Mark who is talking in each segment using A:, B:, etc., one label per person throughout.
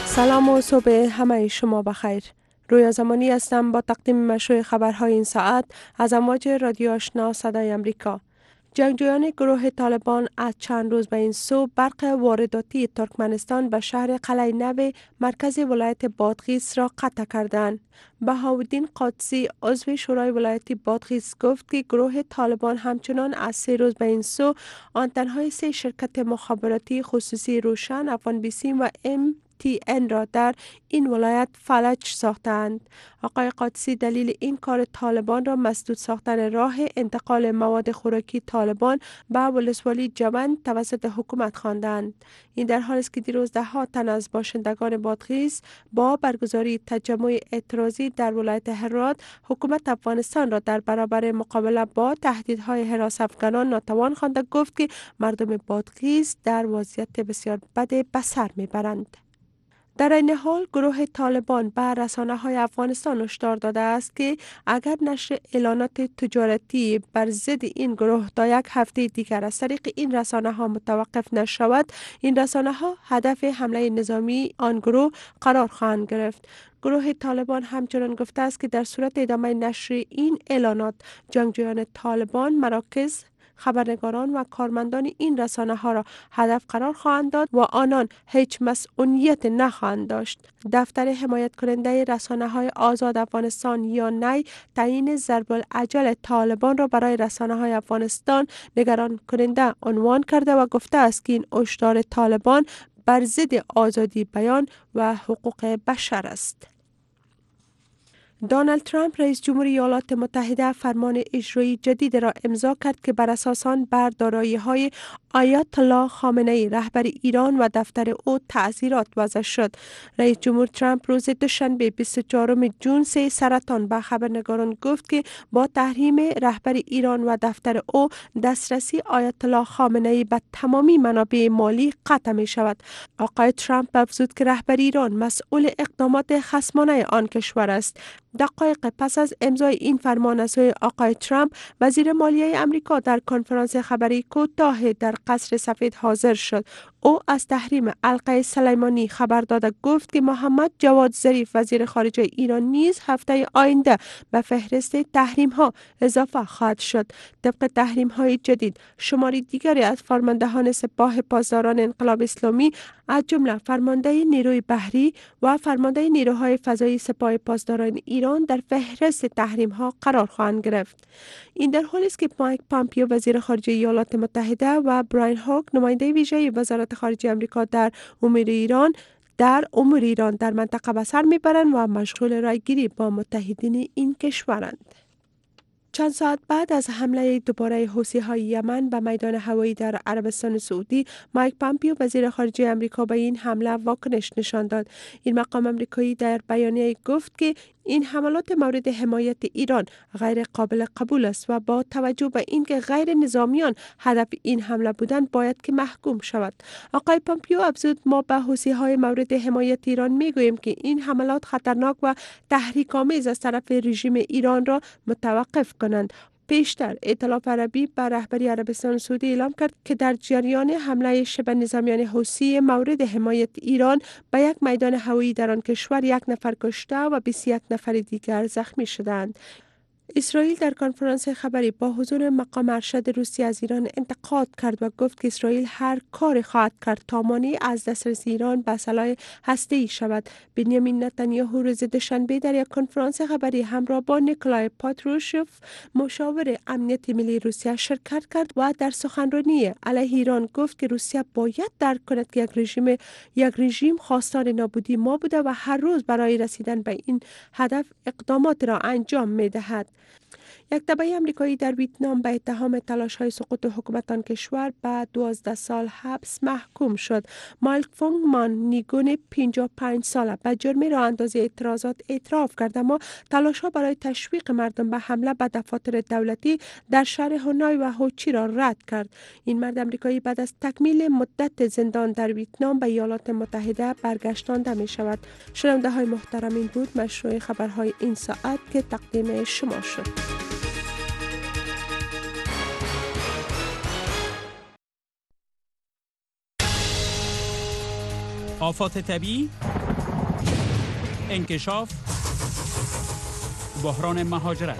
A: سلام و صبح همه شما بخیر. رویا زمانی هستم با تقدیم مشروع خبرهای این ساعت از امواج رادیو آشنا صدای امریکا. جنگجویان گروه طالبان از چند روز به این سو برق وارداتی ترکمنستان به شهر قلعه نو مرکز ولایت بادغیس را قطع کردند. بهاءالدین قادسی عضو شورای ولایتی بادغیس گفت که گروه طالبان همچنان از 3 روز به این سو آنتن‌های 3 شرکت مخابراتی خصوصی روشن، افغان بیسیم و MTN را در این ولایت فلج ساختند. آقای قادسی دلیل این کار طالبان را مسدود ساختن راه انتقال مواد خوراکی طالبان به ولسوالی جوند توسط حکومت خواندند. این در حالی است که دیروز ده‌ها تن از باشندگان بادغیس با برگزاری تجمع اعتراضی در ولایت هرات حکومت افغانستان را در برابر مقابله با تهدیدهای حراس افغانان ناتوان خوانده گفت که مردم بادغیس در وضعیت بسیار بد به سر میبرند. در این حال گروه طالبان به رسانه‌های افغانستان هشدار داده است که اگر نشر اعلانات تجارتی بر ضد این گروه تا یک هفته دیگر از طریق این رسانه‌ها متوقف نشود، این رسانه‌ها هدف حمله نظامی آن گروه قرار خواهند گرفت. گروه طالبان همچنان گفته است که در صورت ادامه نشر این اعلانات، جنگجویان طالبان مراکز، خبرنگاران و کارمندان این رسانه ها را هدف قرار خواهند داد و آنان هیچ مسئولیت نخواهند داشت. دفتر حمایت کننده رسانه های آزاد افغانستان یا نی تعیین ضرب العجل طالبان را برای رسانه های افغانستان نگران کننده عنوان کرده و گفته است که این هشدار طالبان بر ضد آزادی بیان و حقوق بشر است. دونالد ترامپ رئیس جمهوری ایالات متحده فرمان اجرایی جدید را امضا کرد که بر اساس آن بر دارایی‌های آیت الله خامنه ای رهبر ایران و دفتر او تعزیرات وضع شد. رئیس جمهور ترامپ روز دوشنبه 24 جون سرطان به خبرنگاران گفت که با تحریم رهبر ایران و دفتر او دسترسی آیت الله خامنه ای به تمامی منابع مالی قطع می شود. آقای ترامپ افزود که رهبر ایران مسئول اقدامات خصمانه آن کشور است. دقایق پس از امضای این فرمان از سوی آقای ترامپ، وزیر مالیه امریکا در کنفرانس خبری کوتاه در قصر سفید حاضر شد. او از تحریم علقه سلیمانی خبر داده گفت که محمد جواد ظریف وزیر خارجه ایران نیز هفته آینده به فهرست تحریم ها اضافه خواهد شد. طبق تحریم های جدید، شماری دیگری از فرماندهان سپاه پاسداران انقلاب اسلامی از جمله فرمانده نیروی بحری و فرمانده نیروهای فضایی سپاه پاسداران ایران در فهرست تحریم ها قرار خواهند گرفت. این در حالی است که مایک پامپیو وزیر خارجه ایالات متحده و براین هوک نماینده ویژه وزارت خارجه آمریکا در امور ایران در منطقه به سر میبرند و مشغول رایگیری با متحدین این کشورند. چند ساعت بعد از حمله دوباره حوثی‌های یمن به میدان هوایی در عربستان سعودی، مایک پامپیو وزیر خارجه آمریکا به این حمله واکنش نشان داد. این مقام آمریکایی در بیانیه گفت که این حملات مورد حمایت ایران غیر قابل قبول است و با توجه به اینکه غیر نظامیان هدف این حمله بودند باید که محکوم شود. آقای پامپیو افزود ما به حوثی‌های مورد حمایت ایران میگوییم که این حملات خطرناک و تحریک‌آمیز از طرف رژیم ایران را متوقف کنند. پیشتر ائتلاف عربی بر رهبری عربستان سعودی اعلام کرد که در جریان حمله شبه نظامیان حوثی مورد حمایت ایران به یک میدان هوایی در آن کشور 1 نفر کشته و 21 نفر دیگر زخمی شدند. اسرائیل در کنفرانس خبری با حضور مقام ارشد روسیه از ایران انتقاد کرد و گفت که اسرائیل هر کار خواهد کرد تا مانع از دسترسی ایران به سلاح هسته‌ای شود. بنیامین نتانیاهو روز دوشنبه در یک کنفرانس خبری همراه با نیکولای پاتروشوف مشاور امنیت ملی روسیه شرکت کرد و در سخنرانی علیه ایران گفت که روسیه باید درک کند که یک رژیم خواستار نابودی ما بوده و هر روز برای رسیدن به این هدف اقدامات را انجام می‌دهد. یک تبع آمریکایی در ویتنام به اتهام تلاش‌های سقوط حکومت آن کشور به 12 سال حبس محکوم شد. مایک فونگ مان نیگون 55 ساله به جرم راه اندازی اعتراضات اعتراف کرد، اما تلاش‌ها برای تشویق مردم به حمله به دفاتر دولتی در شهر هانوی و هوچی را رد کرد. این مرد آمریکایی بعد از تکمیل مدت زندان در ویتنام به ایالات متحده برگشتانده می شود. شنونده های محترم، این بود مشروع خبرهای این ساعت که تقدیم شما شد.
B: آفات طبیعی، انکشاف، بحران مهاجرت،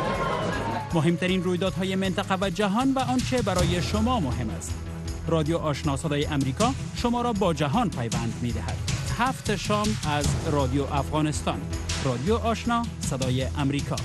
B: مهمترین رویدادهای منطقه و جهان و آنچه برای شما مهم است. رادیو آشنا صدای امریکا شما را با جهان پیوند می‌دهد. 7 شام از رادیو افغانستان. رادیو آشنا صدای امریکا.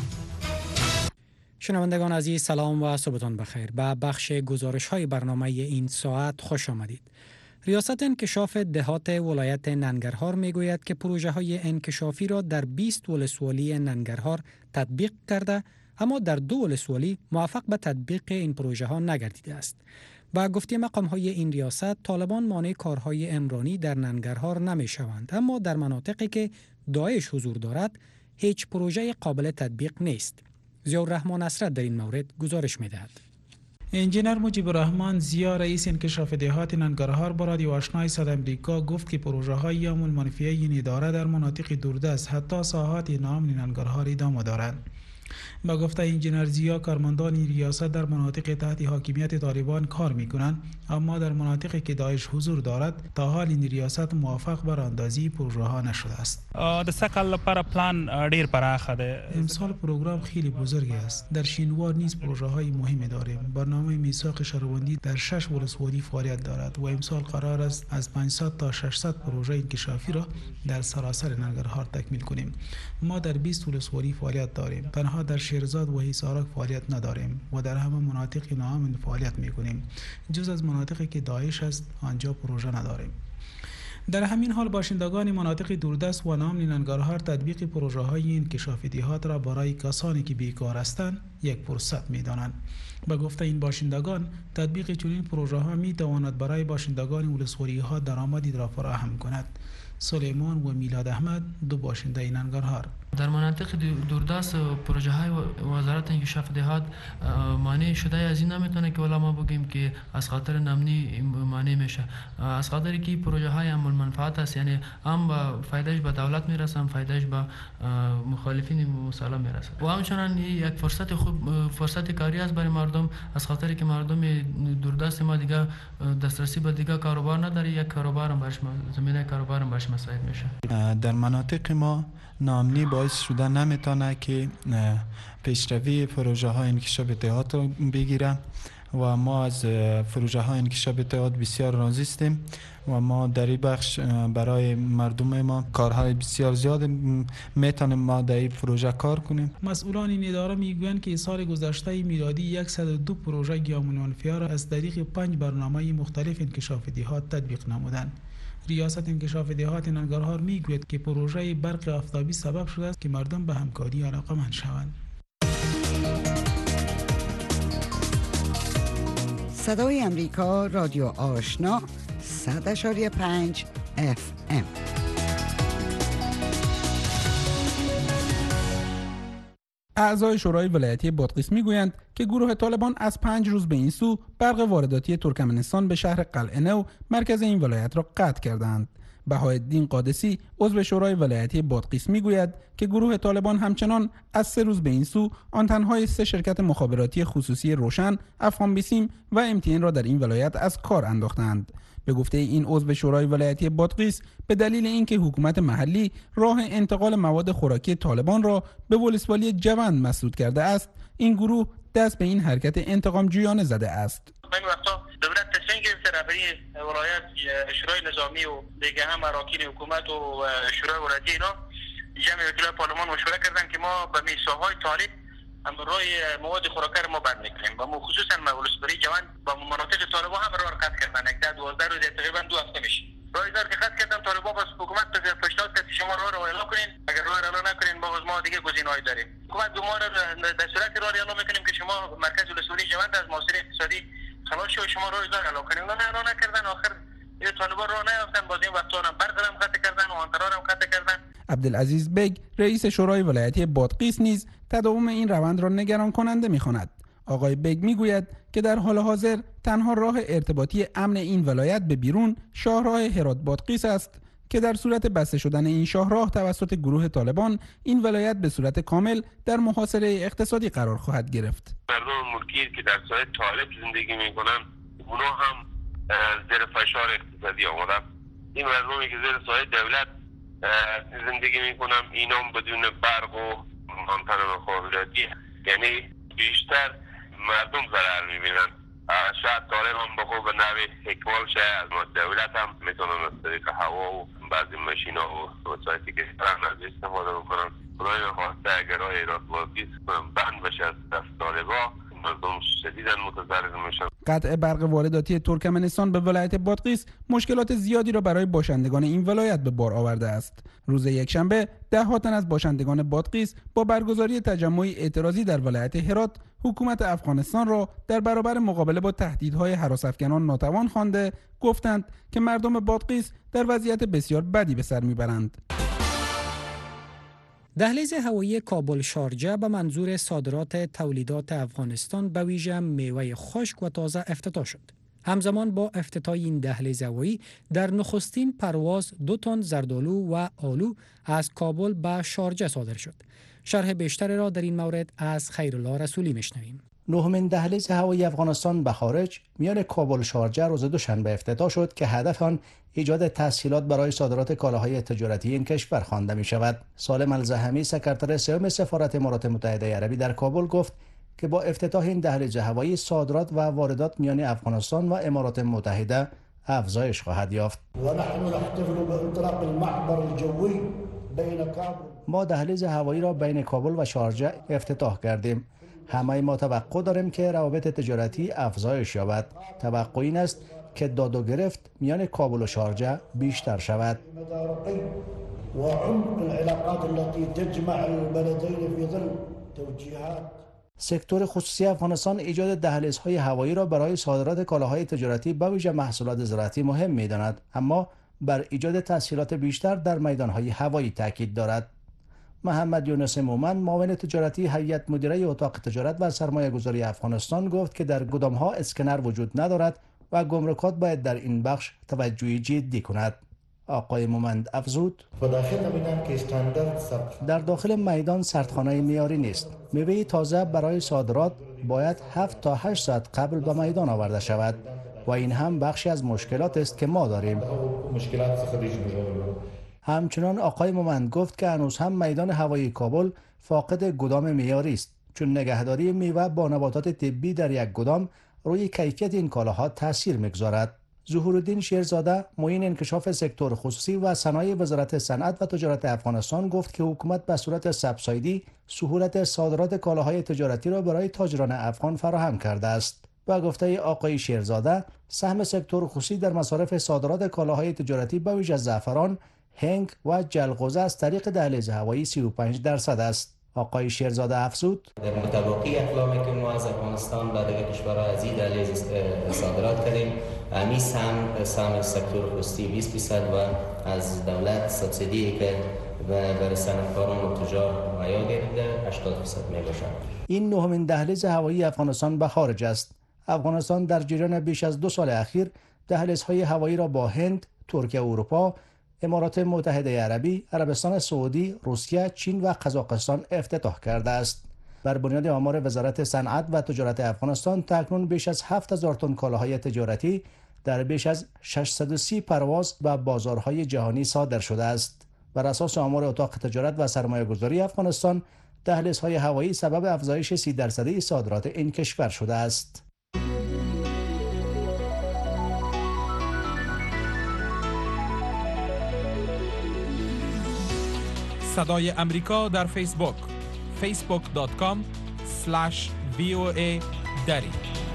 C: شنوندگان عزیز سلام و صبحتان بخیر. به بخش گزارش‌های برنامه این ساعت خوش آمدید. ریاست انکشاف دهات ولایت ننگرهار میگوید که پروژه‌های انکشافی را در 20 ولسوالی ننگرهار تطبیق کرده، اما در 2 ولسوالی موفق به تطبیق این پروژه‌ها نگردیده است. با گفته مقام‌های این ریاست، طالبان مانع کارهای عمرانی در ننگرهار نمی‌شوند، اما در مناطقی که داعش حضور دارد هیچ پروژه قابل تطبیق نیست. ضیاءالرحمن اسرت در این مورد گزارش می‌دهد.
D: انجینر مجیب الرحمن ضیا رئیس انکشاف دهات ننگرهار با رادیو آشنای صدای امریکا گفت که پروژه‌های عمل منفیه این اداره در مناطق دوردست حتی ساحات ناامن ننگرهار ادامه دارند. با گفته انجینر ضیا، کارمندان این ریاست در مناطق تحت حاکمیت طالبان کار می‌کنند، اما در مناطقی که داعش حضور دارد تا حال این ریاست موفق بر اندازی پروژه‌ها نشده است.
E: د سکل لپاره پلان ډیر پراخه ده.
D: امسال پروگرام خیلی بزرگی است. در شینوار نیز پروژه‌های مهمی داریم. برنامه میثاق شهروندی در 6 ولسوالی فعالیت دارد و امسال قرار است از 500 تا 600 پروژه انکشافی را در سراسر ننگرهار تکمیل کنیم. ما در 20 ولسوالی فعالیت داریم. تنها در شیرزاد و حصارک فعالیت نداریم و در همه مناطق ناامن فعالیت می‌کنیم. جز از مناطقی که داعش است آنجا پروژه نداریم. در همین حال باشندگان مناطق دوردست و ناامن ننگرهار تطبیق پروژه‌های انکشاف دهات را برای کسانی که بیکار هستند یک فرصت می‌دانند. به گفته این باشندگان، تطبیق چنین پروژه‌ها می‌تواند برای باشندگان ولسوالی‌ها درآمدی را فراهم کند. سلیمان و میلاد احمد، 2 باشنده ننگرهار:
F: در مناطق دوردست پروژه های وزارت انکشاف دهات مانع شده از این نمیتونه که ولی ما بگیم که از خاطر نمنی مانع میشه، از خاطر که پروژه های عمل منفعت است، یعنی هم با فایدهش به دولت میرسه، هم فایدهش به مخالفین مسلح میرسه و همچنان یک فرصت خوب، فرصت کاری است برای مردم، از خاطر که مردم دوردست ما دیگه دسترسی به دیگه کاروبار نداره، یک کاروبار هم برش زمینه کاروبار هم برش مساعد میشه.
G: در مناطق ما ناامنی باعث شده نمیتونه که پیشروی پروژه های انکشاف دهات رو بگیره و ما از پروژه های انکشاف دهات بسیار راضی هستیم و ما در این بخش برای مردم ما کارهای بسیار زیاد میتونیم ما در این پروژه کار کنیم.
D: مسئولان این اداره میگویند که سال گذشته میلادی 102 پروژه عمل منفیه را از طریق 5 برنامه مختلف انکشاف دهات تطبیق نمودند. ریاست انکشاف دهات ننگرهار میگوید که پروژه برق آفتابی سبب شده است که مردم به همکاری علاقه‌مند شوند.
H: صدای امریکا، رادیو آشنا 100.5 FM.
I: اعضای شورای ولایتی بادغیس میگویند که گروه طالبان از 5 روز به این سو برق وارداتی ترکمنستان به شهر قلعه نو مرکز این ولایت را قطع کردند. بهاءالدین قادسی عضو شورای ولایتی بادغیس میگوید که گروه طالبان همچنان از 3 روز به این سو آنتن‌های 3 شرکت مخابراتی خصوصی روشن، افغان بیسیم و MTN را در این ولایت از کار انداختند. به گفته این عضو شورای ولایتی بادغیس، به دلیل اینکه حکومت محلی راه انتقال مواد خوراکی طالبان را به ولسوالی جوند مسدود کرده است، این گروه دست به این حرکت انتقام جویانه زده است.
J: این وقتا دولت تصمیم گرفته رهبری ولایت، شورای نظامی و دیگه هم اراکین حکومت و شورای ولایتی اینا جمع وکلای پارلمان مشوره کردن که ما به میثاق‌های طالب روی مواد خوراکی رو ما بند میکنیم و خصوصا ولسوالی جوان با مناطق طالبان هم راه قطع کردن. 12 روز تقریبا 2 هفته میشه راه که قطع کردن. طالبان بس حکومت پیشنهاد کرد شما راه رو اعلام کنین، اگر راه اعلام نکنین باز ما دیگه گزینه‌ای داریم. حکومت ما رو در صورت راه اعلام میکنیم که شما مرکز ولسوالی جوان از معاصره اقتصادی خلاص شو، شما راه اعلام کنین. نه اعلام نکردن، آخر این طالبان راه نیافتن، باز این وقتا هم برق هم قطع کردن و آنترار هم قطع کردن.
I: عبدالعزیز بگ رئیس شورای ولایتی بادغیس نیز تداوم این روند را نگران کننده می‌خواند. آقای بگ میگوید که در حال حاضر تنها راه ارتباطی امن این ولایت به بیرون شاهراه هرات بادغیس است که در صورت بسته شدن این شاهراه توسط گروه طالبان این ولایت به صورت کامل در محاصره اقتصادی قرار خواهد گرفت.
K: مردم ملکی که در ساحل طالب زندگی میکنن اونا هم زیر فشار اقتصادی آمدن. این مردمی که زیر ساحل دولت زندگی میکنم اینام بدون برق و آنتن مخابراتی، یعنی بیشتر مردم ضرر میبینن. شاید طالب هم بخو به نوی حکمال شاید از دولت هم میتونن از طریق هوا و بعضی ماشین ها و وسایتی که دارن از استفاده بکنن. خدای نخواسته اگر های ایراد واقعی بند بشه از دست طالبا، مردم شدیداً متضرر میشن.
I: قطع برق وارداتی ترکمنستان به ولایت بادغیس مشکلات زیادی را برای باشندگان این ولایت به بار آورده است. روز یکشنبه ده‌ها تن از باشندگان بادغیس با برگزاری تجمعی اعتراضی در ولایت هرات حکومت افغانستان را در برابر مقابله با تهدیدهای هراس‌افکنان ناتوان خوانده، گفتند که مردم بادغیس در وضعیت بسیار بدی به سر میبرند.
C: دهلیز هوایی کابل شارجه به منظور صادرات تولیدات افغانستان به ویژه میوه خشک و تازه افتتاح شد. همزمان با افتتاح این دهلیز هوایی در نخستین پرواز 2 تن زردآلو و آلو از کابل به شارجه صادر شد. شرح بیشتر را در این مورد از خیرالله رسولی میشنویم.
L: نهمین دهلیز هوایی افغانستان به خارج میان کابل شارجه روز دوشنبه افتتاح شد که هدف آن ایجاد تسهیلات برای صادرات کالاهای تجارتی این کشور خوانده می شود. سالم الزحمی سکرتر سوم سفارت امارات متحده عربی در کابل گفت که با افتتاح این دهلیز هوایی صادرات و واردات میان افغانستان و امارات متحده افزایش خواهد یافت. ما دهلیز هوایی را بین کابل و شارجه افتتاح کردیم. همه ما توقع داریم که روابط تجارتی افزایش یابد. توقع این است که داد و گرفت میان کابل و شارجه بیشتر شود. سکتور خصوصی افغانستان ایجاد دهلیزهای هوایی را برای صادرات کالاهای تجارتی به ویژه محصولات زراعتی مهم می‌داند، اما بر ایجاد تسهیلات بیشتر در میدانهای هوایی تاکید دارد. محمد یونس مومن، معاون تجارتی هیئت مدیره اتاق تجارت و سرمایه گذاری افغانستان گفت که در گدام‌ها اسکنر وجود ندارد و گمرکات باید در این بخش توجهی جدی کند. آقای مومن افزود: در داخل میدان سردخانه معیاری نیست. میوه تازه برای صادرات باید 7 تا 8 ساعت قبل به میدان آورده شود و این هم بخشی از مشکلات است که ما داریم. همچنان آقای مومن گفت که هنوز هم میدان هوایی کابل فاقد گدام معیاری است، چون نگهداری میوه با نباتات طبی در یک گدام روی کیفیت این کالاها تاثیر میگذارد. ظهورالدین شیرزاده، معین انکشاف سکتور خصوصی و صنایع وزارت صنعت و تجارت افغانستان گفت که حکومت به صورت سبسایدی سهولت صادرات کالاهای تجارتی را برای تاجران افغان فراهم کرده است. با گفته آقای شیرزاده، سهم سکتور خصوصی در مصارف صادرات کالاهای تجارتی به ویژه زعفران، هنگ و جلغوزه از طریق دهلیز هوایی 35% است. آقای شیرزاده افزود:
M: در مطابقی اقلامی که ما از افغانستان به دیگر کشورها از این دهلیز صادرات کردیم، همی سهم سکتور خصوصی 20% و از دولت سبسیدی که برای صنعتکاران و تجار مهیا گرفته 80% می باشد.
L: این نهمین دهلیز هوایی افغانستان به خارج است. افغانستان در جریان بیش از 2 سال اخیر دهلیزهای هوایی را با هند، ترکیه، اروپا، امارات متحده عربی، عربستان سعودی، روسیه، چین و قزاقستان افتتاح کرده است. بر بنیاد آمار وزارت صنعت و تجارت افغانستان تاکنون بیش از 7000 تن کالاهای تجارتی در بیش از 630 پرواز به بازارهای جهانی صادر شده است. بر اساس آمار اتاق تجارت و سرمایه گذاری افغانستان، دهلیزهای هوایی سبب افزایش 30% صادرات این کشور شده است.
B: صدای امریکا در فیسبوک facebook.com/VOA دری.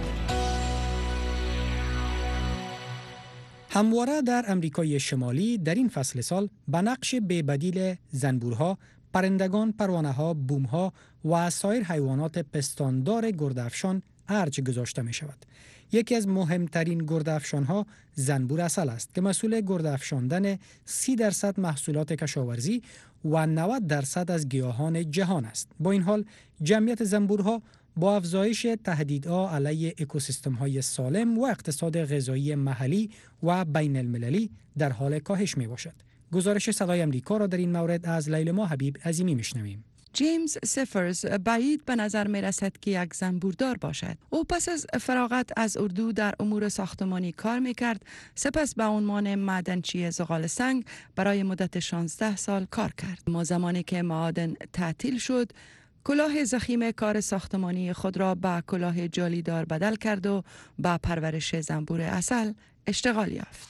C: همواره در امریکای شمالی در این فصل سال به نقش بی‌بدیل زنبورها، پرندگان، پروانه‌ها، بوم‌ها و سایر حیوانات پستاندار گردافشان ارج گذاشته می شود. یکی از مهمترین گردافشان‌ها زنبور عسل است که مسئول گردافشاندن 30% محصولات کشاورزی و 90% از گیاهان جهان است. با این حال جمعیت زنبورها با افزایش تهدیدها علیه اکوسیستم‌های سالم و اقتصاد غذایی محلی و بین المللی در حال کاهش می باشد. گزارش صدای امریکا را در این مورد از لیلما حبیب عظیمی میشنویم.
N: جیمز سفرز بعید به نظر می رسد که یک زنبوردار باشد. او پس از فراغت از اردو در امور ساختمانی کار می کرد، سپس به عنوان معدنچی زغال سنگ برای مدت 16 سال کار کرد. اما زمانی که معادن تعطیل شد، کلاه ضخیم کار ساختمانی خود را به کلاه جالیدار بدل کرد و به پرورش زنبور عسل اشتغال یافت.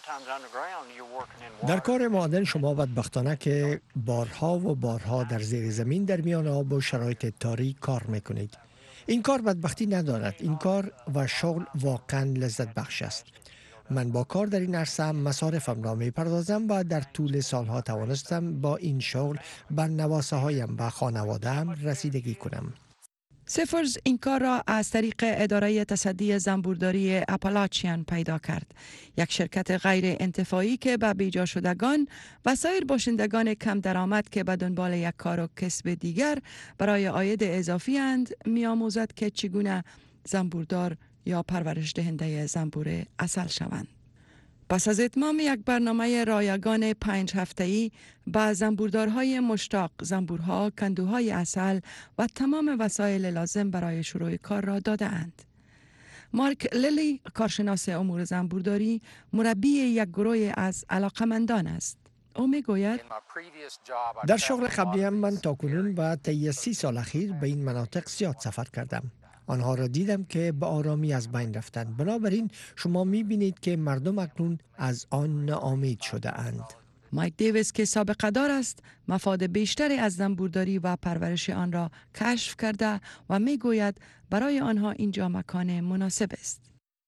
O: در کار معادن شما بدبختانه که بارها و بارها در زیر زمین در میان آب و شرایط تاریک کار میکنید. این کار بدبختی ندارد. این کار و شغل واقعا لذت بخش است. من با کار در این عرصه مصارفم را میپردازم و در طول سالها توانستم با این شغل بر نواسه هایم و خانواده‌ام رسیدگی کنم.
N: سفرز این کار را از طریق اداره تصدی زنبورداری اپالاچیان پیدا کرد، یک شرکت غیر انتفاعی که به بیجا شدگان و سایر باشندگان کم درآمد که به دنبال یک کار و کسب دیگر برای عاید اضافی اند می‌آموزد که چگونه زنبوردار یا پرورش دهنده زنبور عسل شوند. پس از اتمام یک برنامه رایگان 5 هفته‌ای با زنبوردارهای مشتاق، زنبورها، کندوهای عسل و تمام وسایل لازم برای شروع کار را داده‌اند. مارک لیلی، کارشناس امور زنبورداری، مربی یک گروه از علاقمندان است. او میگوید
O: در شغل قبلیم من تاکنون و طی 30 سال اخیر به این مناطق زیاد سفر کردم. آنها را دیدم که به آرامی از بین رفتند. بنابراین شما می‌بینید که مردم اکنون از آن ناامید شده اند.
N: مایک دیویس که سابقه دار است، مفاد بیشتری از زنبورداری و پرورش آن را کشف کرده و میگوید برای آنها اینجا مکان مناسب است.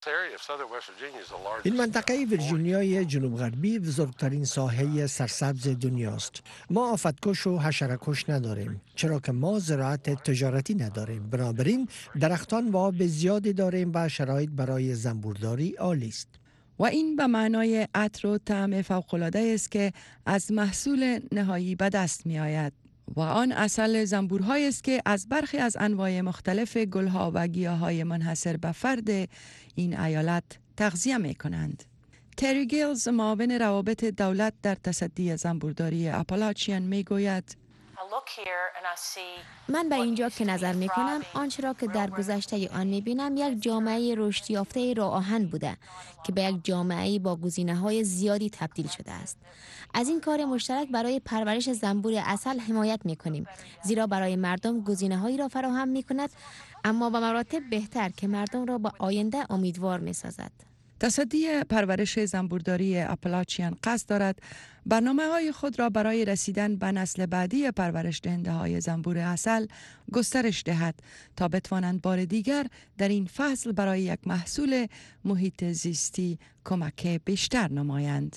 O: این منطقه ویرجینیای جنوب غربی بزرگترین ساحه سرسبز دنیاست. ما آفتکش و حشره‌کش نداریم، چرا که ما زراعت تجارتی نداریم. بنابراین درختان و آب زیادی داریم و شرایط برای زنبورداری عالی است.
N: و این به معنای عطر و طعم فوق‌العاده است که از محصول نهایی به دست می آید. و آن عسل زنبورهایی است که از برخی از انواع مختلف گلها و گیاهای منحصر به فرد این ایالت تغذیه می کنند. تری گیلز، معاون روابط دولت در تصدی زنبورداری اپالاچیان می گوید
P: من به اینجا که نظر می کنم آنچه را که در گذشته آن می بینم یک جامعه رشد یافته راه آهن بوده که به یک جامعه با گزینه‌های زیادی تبدیل شده است. از این کار مشترک برای پرورش زنبور عسل حمایت می کنیم، زیرا برای مردم گزینه‌هایی را فراهم می کند، اما به مراتب بهتر که مردم را به آینده امیدوار می سازد.
N: تصدی پرورش زنبورداری اپالاچیان قصد دارد برنامه‌های خود را برای رسیدن به نسل بعدی پرورش دهنده‌های زنبور عسل گسترش دهد تا بتوانند بار دیگر در این فصل برای یک محصول محیط زیستی کمک بیشتر نمایند.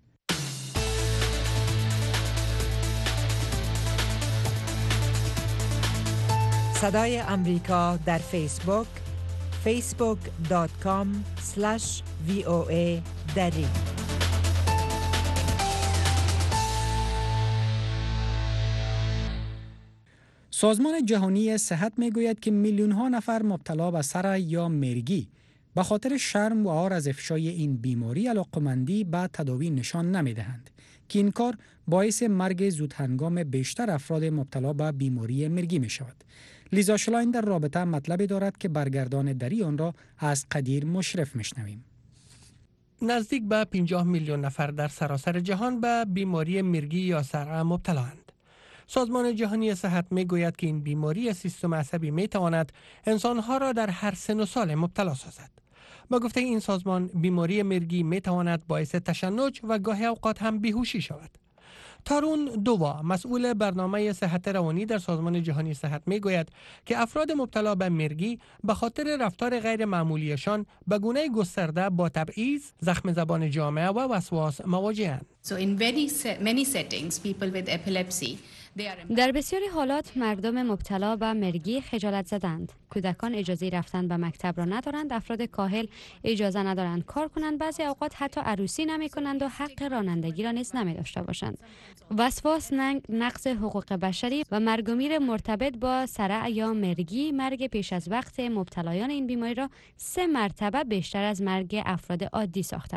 Q: صدای امریکا در فیسبوک facebook.com/VOA دری.
C: سازمان جهانی صحت میگوید که میلیون ها نفر مبتلا به سر یا مرگی به خاطر شرم و عار از افشای این بیماری علاقمندی به تداوی نشان نمیدهند که این کار باعث مرگ زودهنگام بیشتر افراد مبتلا به بیماری مرگی می شود. لیزا شلاین در رابطه مطلبی دارد که برگردان دری آن را از قدیر مشرف میشنویم.
R: نزدیک به 50 میلیون نفر در سراسر جهان به بیماری مرگی یا صرع مبتلااند. سازمان جهانی صحت می گوید که این بیماری سیستم عصبی می تواند انسانها را در هر سن و سال مبتلا سازد. با گفته این سازمان، بیماری مرگی می تواند باعث تشنج و گاهی اوقات هم بیهوشی شود. تارون دووا، مسئول برنامه صحت روانی در سازمان جهانی صحت می گوید که افراد مبتلا به مرگی به خاطر رفتار غیر معمولیشان به گونه گسترده با تبعیض، زخم زبان جامعه و وسواس مواجه‌اند.
S: در بسیاری حالات مردم مبتلا به مرگی خجالت زدند. کودکان اجازه رفتن به مکتب را ندارند، افراد کاهل اجازه ندارند کار کنند، بعضی اوقات حتی عروسی نمی کنند و حق رانندگی را نیز نمی داشته باشند. وسواس، نقض حقوق بشری و مرگ و میر مرتبط با صرع یا مرگی، مرگ پیش از وقت مبتلایان این بیماری را 3 مرتبه بیشتر از مرگ افراد عادی ساخته است.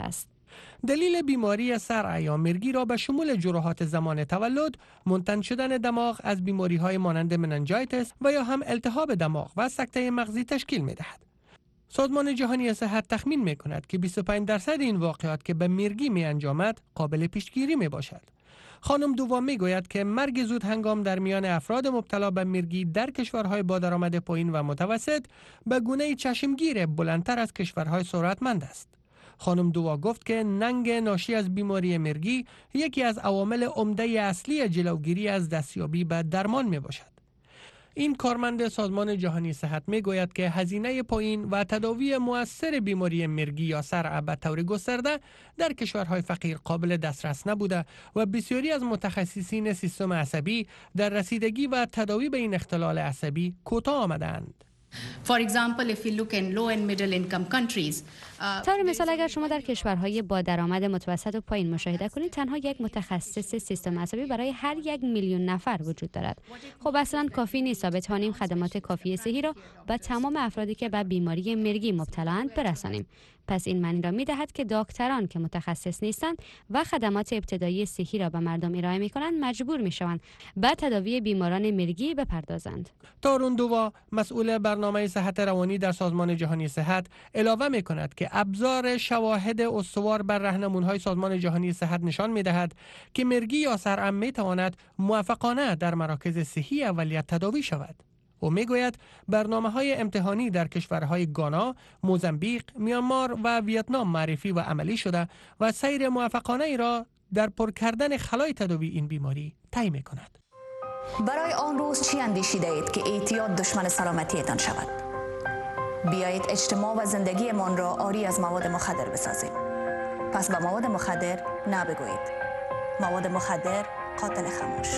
R: دلیل بیماری صرع یا مرگی را به شمول جراحات زمان تولد، منتن شدن دماغ از بیماری‌های مانند مننجایتس و یا هم التهاب دماغ و سکته مغزی تشکیل می‌دهد. سازمان جهانی صحت تخمین می‌کند که 25% این واقعات که به مرگی می‌انجامد قابل پیشگیری می‌باشد. خانم دووا میگوید که مرگ زود هنگام در میان افراد مبتلا به مرگی در کشورهای با درآمد پایین و متوسط به گونه چشمگیر بلندتر از کشورهای ثروتمند است. خانم دووا گفت که ننگ ناشی از بیماری مرگی یکی از عوامل عمده اصلی جلوگیری از دستیابی به درمان می باشد. این کارمند سازمان جهانی صحت می گوید که هزینه پایین و تداوی مؤثر بیماری مرگی یا صرع به طور گسترده در کشورهای فقیر قابل دسترس نبوده و بسیاری از متخصصین سیستم عصبی در رسیدگی و تداوی به این اختلال عصبی کوتاه آمدند.
S: For example, if we look in low and middle income countries, طور مثال اگر شما در کشورهای با درآمد متوسط و پایین مشاهده کنید، تنها یک متخصص سیستم عصبی برای هر 1 میلیون نفر وجود دارد. خب اصلا کافی نیست تا بتوانیم خدمات کافی صحی را به تمام افرادی که به بیماری مرگی مبتلااند برسانیم. پس این معنی را می‌دهد که دکتران که متخصص نیستند و خدمات ابتدایی صحی را به مردم ارائه می‌کنند مجبور می‌شوند به تداوی بیماران مرگی بپردازند.
R: تارون دووا مسئول برنامه صحت روانی در سازمان جهانی صحت علاوه می‌کند که ابزار شواهد استوار بر راهنمون‌های سازمان جهانی صحت نشان می‌دهد که مرگی یا صرع می‌تواند موفقانه در مراکز صحی اولیت تداوی شود. او میگوید برنامه‌های امتحانی در کشورهای گانا، موزامبیق، میانمار و ویتنام معرفی و عملی شده و سیر موفقانه ای را در پر کردن خلای تداوی این بیماری طی می‌کند.
T: برای آن روز چی اندیشیده اید که اعتیاد دشمن سلامتیتان شود؟ بیایید اجتماع و زندگیمان را عاری از مواد مخدر بسازیم. پس به مواد مخدر نبگویید. مواد مخدر قاتل خاموش.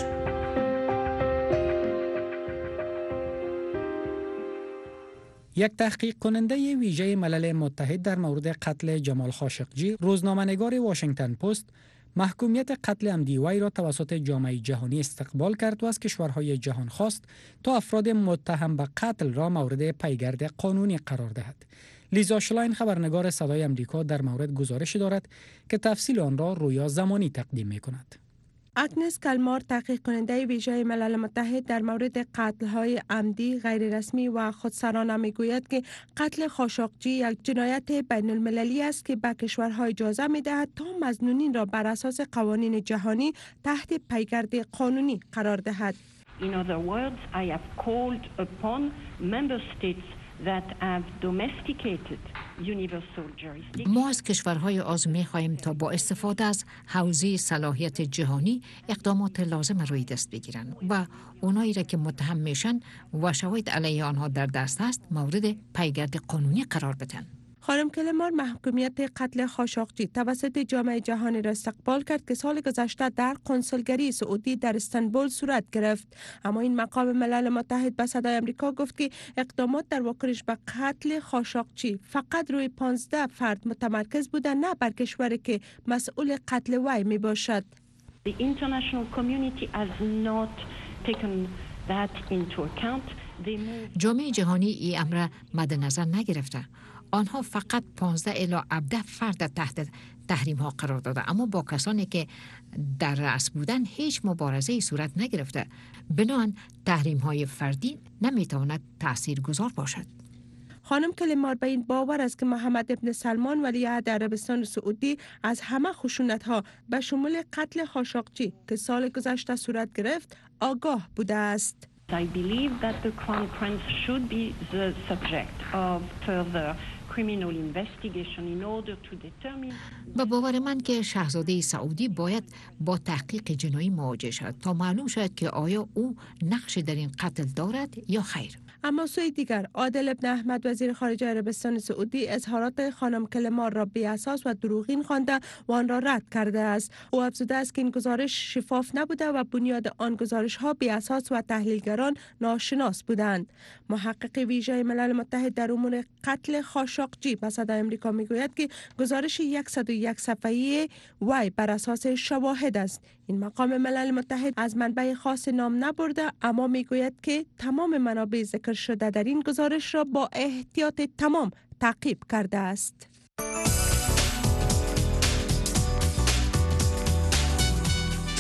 C: یک تحقیق کننده ویژه ملل متحد در مورد قتل جمال خاشقجی، روزنامه‌نگار واشنگتن پست، محکومیت قتل عمدی وی را توسط جامعه جهانی استقبال کرد و از کشورهای جهان خواست تا افراد متهم به قتل را مورد پیگرد قانونی قرار دهد. لیزا شلاین خبرنگار صدای امریکا در مورد گزارش دارد که تفصیل آن را رویا زمانی تقدیم می‌کند.
A: اگنس کلمار، تحقیق کننده ویژه ملل متحد در مورد قتل‌های عمدی، غیررسمی و خودسرانه میگوید که قتل خاشقجی یک جنایت بین المللی است که به کشورها اجازه می‌دهد تا مظنونین را بر اساس قوانین جهانی تحت پیگرد قانونی قرار دهد.
U: In other words, I have called upon member states that have domesticated universal jurisdiction.
V: ما از کشورهای عضو می‌خواهیم تا با استفاده از حوزه صلاحیت جهانی اقدامات لازم روی دست بگیرند و اونایی را که متهم میشن و شواهد علیه آنها در دست است مورد پیگرد قانونی قرار بدن.
A: خانم کلمار محکومیت قتل خاشقجی توسط جامعه جهانی را استقبال کرد که سال گذشته در کنسولگری سعودی در استانبول صورت گرفت. اما این مقام ملل متحد به صدای امریکا گفت که اقدامات در واکنش به قتل خاشقجی فقط روی 15 فرد متمرکز بوده، نه بر کشوری که مسئول قتل وی می باشد.
U: The international community has not taken that into account.
V: جامعه جهانی این امر مد نظر نگرفته. آنها فقط 15 الی 17 فرد تحت تحریم ها قرار داده، اما با کسانی که در رأس بودن هیچ مبارزه صورت نگرفته. بنابراین تحریم های فردی نمیتواند تاثیرگذار باشد.
A: خانم کلمار به این باور است که محمد ابن سلمان ولیعهد عربستان سعودی از همه خشونت ها به شمول قتل خاشقجی که سال گذشته صورت گرفت آگاه بوده است.
U: I believe that the Crown Prince should be the subject of further criminal investigation in order to determine.
V: به باور من که شاهزاده سعودی باید با تحقیق جنایی مواجه شد تا معلوم شد که آیا او نقش در این قتل دارد یا خیر.
A: اما سوی دیگر عادل ابن احمد وزیر خارجه عربستان سعودی اظهارات خانم کلمار را بی اساس و دروغین خوانده و آن را رد کرده است. او افزوده است که این گزارش شفاف نبوده و بنیاد آن گزارش ها بی اساس و تحلیلگران ناشناس بودند. محقق ویژه ملل متحد در امور قتل خاشقجی به صدای آمریکا میگوید که گزارش 101 صفحه‌ای وی بر اساس شواهد است. این مقام ملل متحد از منبع خاص نام نبرده، اما میگوید که تمام منابع ذکر شده در این گزارش را با احتیاط تمام تعقیب کرده است.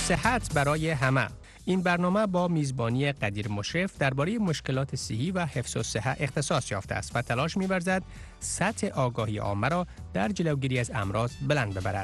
E: صحت برای همه. این برنامه با میزبانی قدیر مشرف درباره مشکلات صحی و حفظ الصحه اختصاص یافته است و تلاش می‌ورزد سطح آگاهی عامه را در جلوگیری از امراض بلند ببرد.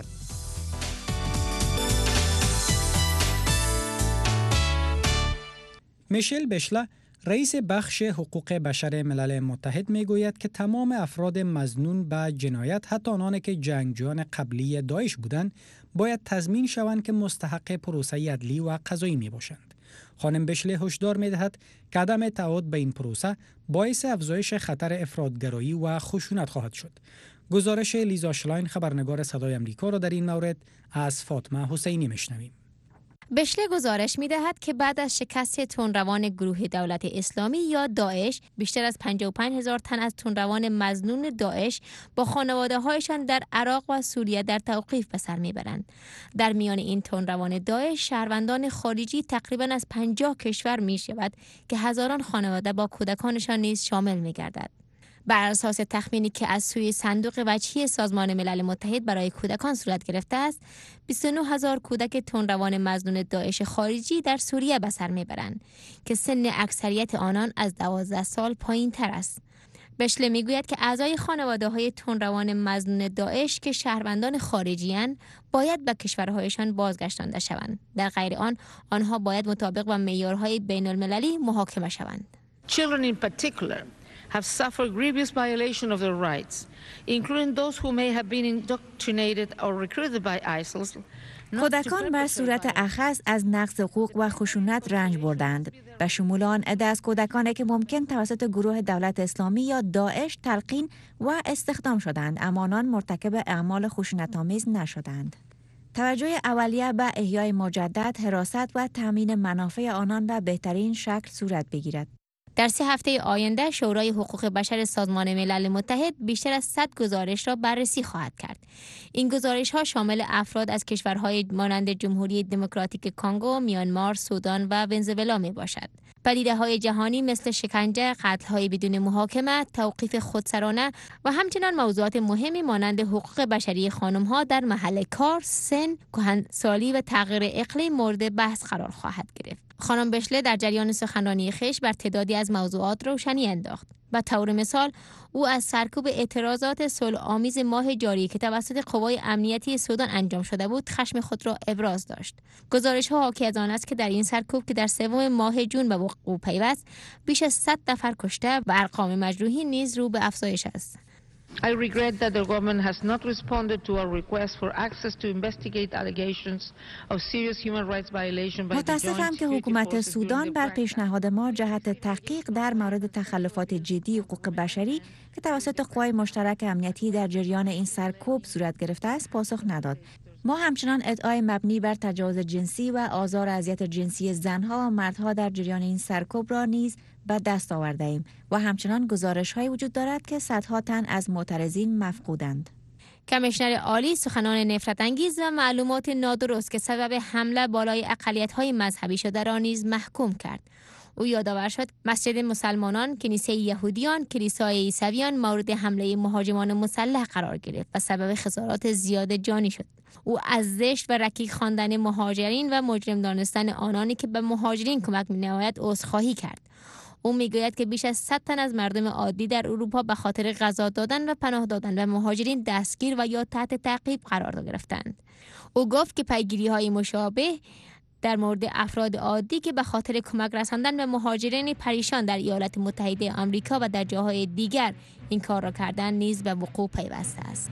C: میشل بشله، رئیس بخش حقوق بشر ملل متحد میگوید که تمام افراد مظنون به جنایت، حتی آنانی که جنگجویان قبلی داعش بودند، باید تضمین شوند که مستحق پروسه عدلی و قضایی می باشند. خانم بشله هشدار می دهد که عدم تعهد به این پروسه باعث افزایش خطر افراطگرایی و خشونت خواهد شد. گزارش لیزا شلاین، خبرنگار صدای آمریکا، را در این مورد از فاطمه حسینی میشنویم.
P: بشله گزارش می‌دهد که بعد از شکست تندروان گروه دولت اسلامی یا داعش، بیشتر از 55,000 تن از تندروان مظنون داعش با خانواده‌هایشان در عراق و سوریه در توقیف به سر میبرند. در میان این تندروان داعش، شهروندان خارجی تقریباً از 50 کشور میشود که هزاران خانواده با کودکانشان نیز شامل می‌گردد. بر اساس تخمینی که از سوی صندوق وجهی سازمان ملل متحد برای کودکان صورت گرفته است، 29,000 کودک تندروان مظنون داعش خارجی در سوریه به سر میبرند که سن اکثریت آنان از 12 سال پایین تر است. بشله میگوید که اعضای خانواده های تندروان مظنون داعش که شهروندان خارجی‌اند باید به کشورهایشان بازگردانده شوند. در غیر آن، آنها باید مطابق با معیارهای بین المللی محاکمه شوند.
F: Children in particular have suffered grievous violation of their rights, including those who may have been indoctrinated or recruited by ISIL.
W: کودکان به صورت اخص از نقض حقوق و خشونت رنج بردند. به شمول آن عده از کودکانی که ممکن توسط گروه دولت اسلامی یا داعش تلقین و استخدام شدند، اما آنان مرتکب اعمال خشونت‌آمیز نشدند. توجه اولیه به احیای مجدد، حراست و تامین منافع آنان به بهترین شکل صورت بگیرد.
P: در 3 هفته آینده شورای حقوق بشر سازمان ملل متحد بیشتر از 100 گزارش را بررسی خواهد کرد. این گزارش‌ها شامل افراد از کشورهای مانند جمهوری دموکراتیک کنگو، میانمار، سودان و ونزوئلا میباشد. پدیده‌های جهانی مثل شکنجه، قتل‌های بدون محاکمه، توقیف خودسرانه و همچنین موضوعات مهمی مانند حقوق بشری خانم‌ها در محل کار، سن، کهنسالی و تغییر اقلیم مورد بحث قرار خواهد گرفت. خانم بشله در جریان سخنرانی خویش بر تعدادی از موضوعات روشنی انداخت. به طور مثال، او از سرکوب اعتراضات صلح‌آمیز ماه جاری که توسط قوای امنیتی سودان انجام شده بود، خشم خود را ابراز داشت. گزارش‌ها حاکی از آن است که در این سرکوب که در 3 ماه جون به وقوع پیوست، بیش از 100 نفر کشته و ارقام مجروحین نیز رو به افزایش است.
F: I regret that the government has not responded to our request for access to investigate allegations of serious human rights violation by the
W: متاسفم که حکومت سودان بر پیشنهاد ما جهت تحقیق در مورد تخلفات جدی حقوق بشری که توسط قوای مشترک امنیتی در جریان این سرکوب صورت گرفته است پاسخ نداد. ما همچنان ادعای مبنی بر تجاوز جنسی و آزار و اذیت جنسی زنها و مردها در جریان این سرکوب را نیز به دست آورده ایم و همچنان گزارش‌هایی وجود دارد که صدها تن از معترضین مفقودند.
P: کمیشنر عالی سخنان نفرت انگیز و معلومات نادرست که سبب حمله بالای اقلیت‌های مذهبی شده را نیز محکوم کرد. او یادآور شد مسجد مسلمانان، کنیسه یهودیان، کلیسای عیسویان مورد حمله مهاجمان مسلح قرار گرفت و سبب خسارات زیاد جانی شد. او از زشت و رکیک خواندن مهاجرین و مجرم دانستن آنانی که به مهاجرین کمک می‌نمایند عذرخواهی کرد. او میگوید که بیش از 100 تن از مردم عادی در اروپا به خاطر غذا دادن و پناه دادن به مهاجرین دستگیر و یا تحت تعقیب قرار گرفتند. او گفت که پیگیری‌های مشابه در مورد افراد عادی که به خاطر کمک رساندن به مهاجرین پریشان در ایالات متحده آمریکا و در جاهای دیگر این کار را کردن نیز به وقوع پیوسته است.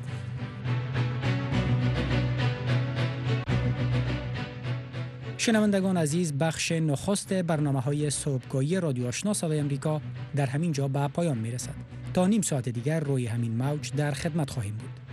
C: شنوندگان عزیز، بخش نخست برنامه‌های صبحگاهی رادیو آشنا صدای آمریکا در همین جا به پایان می‌رسد. تا نیم ساعت دیگر روی همین موج در خدمت خواهیم بود.